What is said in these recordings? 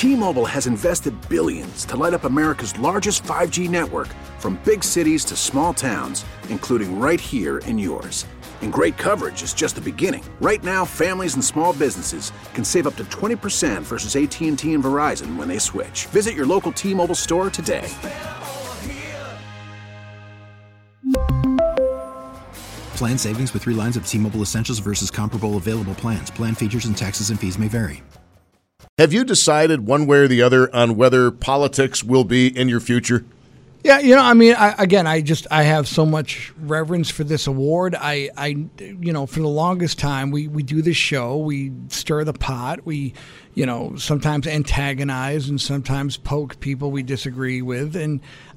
T-Mobile has invested billions to light up America's largest 5G network, from big cities to small towns, including right here in yours. And great coverage is just the beginning. Right now, families and small businesses can save up to 20% versus AT&T and Verizon when they switch. Visit your local T-Mobile store today. Plan savings with 3 lines of T-Mobile Essentials versus comparable available plans. Plan features and taxes and fees may vary. Have you decided one way or the other on whether politics will be in your future? Yeah, I have so much reverence for this award. I for the longest time, we do this show, we stir the pot, we, sometimes antagonize and sometimes poke people we disagree with. And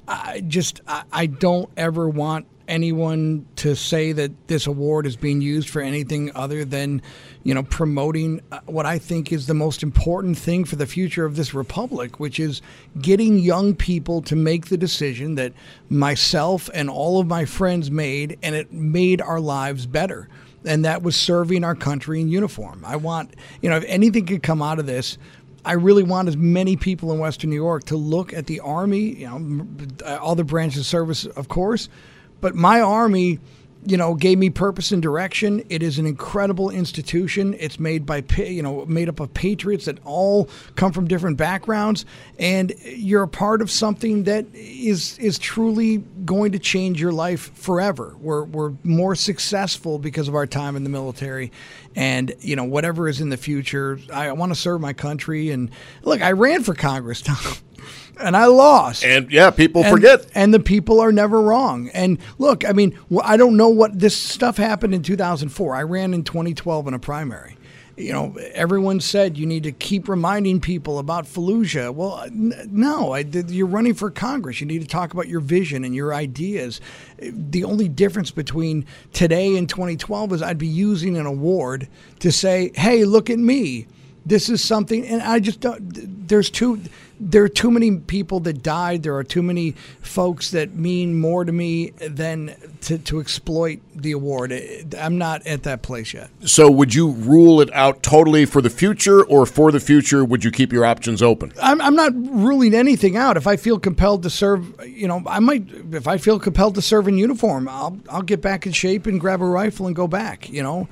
I don't ever want anyone to say that this award is being used for anything other than, promoting what I think is the most important thing for the future of this republic, which is getting young people to make the decision that myself and all of my friends made, and it made our lives better. And that was serving our country in uniform. I want, if anything could come out of this, I really want as many people in Western New York to look at the Army, all the branches of service, of course, but my Army, gave me purpose and direction. It is an incredible institution. It's made up of patriots that all come from different backgrounds, and you're a part of something that is truly going to change your life forever. We're more successful because of our time in the military, and whatever is in the future, I want to serve my country. And look, I ran for Congress, Tom. And I lost. And, people forget. And the people are never wrong. And, look, I don't know what this stuff happened in 2004. I ran in 2012 in a primary. Everyone said you need to keep reminding people about Fallujah. Well, no, you're running for Congress. You need to talk about your vision and your ideas. The only difference between today and 2012 is I'd be using an award to say, hey, look at me. This is something, and I just don't, there are too many people that died. There are too many folks that mean more to me than to exploit the award. I'm not at that place yet. So would you rule it out totally for the future, or for the future, would you keep your options open? I'm not ruling anything out. If I feel compelled to serve, I might, if I feel compelled to serve in uniform, I'll get back in shape and grab a rifle and go back.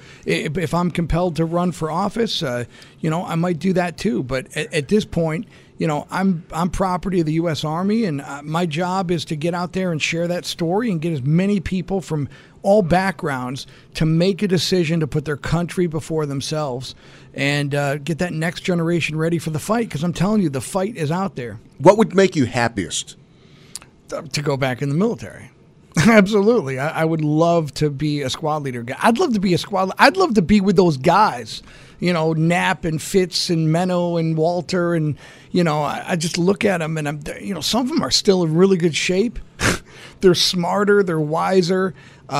If I'm compelled to run for office, I might do that too. But at this point, I'm property of the U.S. Army, and my job is to get out there and share that story and get as many people from all backgrounds to make a decision to put their country before themselves and get that next generation ready for the fight. Because I'm telling you, the fight is out there. What would make you happiest? To go back in the military. Absolutely. I would love to be a squad leader. I'd love to be I'd love to be with those guys, Knapp and Fitz and Menno and Walter. And, I just look at them, and some of them are still in really good shape. They're smarter. They're wiser.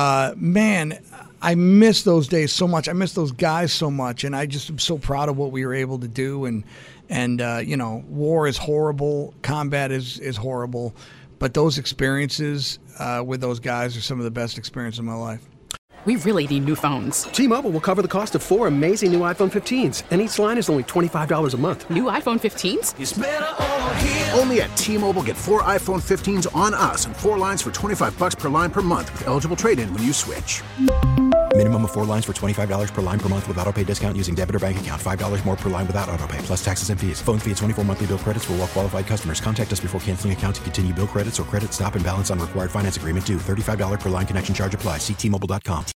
Man, I miss those days so much. I miss those guys so much. And I just am so proud of what we were able to do. And war is horrible. Combat is horrible. But those experiences with those guys are some of the best experiences of my life. We really need new phones. T-Mobile will cover the cost of 4 amazing new iPhone 15s, and each line is only $25 a month. New iPhone 15s? It's better over here. Only at T-Mobile, get 4 iPhone 15s on us and 4 lines for $25 per line per month with eligible trade-in when you switch. Minimum of 4 lines for $25 per line per month with autopay discount using debit or bank account. $5 more per line without autopay, plus taxes and fees. Phone fee at 24 monthly bill credits for well-qualified customers. Contact us before canceling account to continue bill credits or credit stop and balance on required finance agreement due. $35 per line connection charge applies. See T-Mobile.com.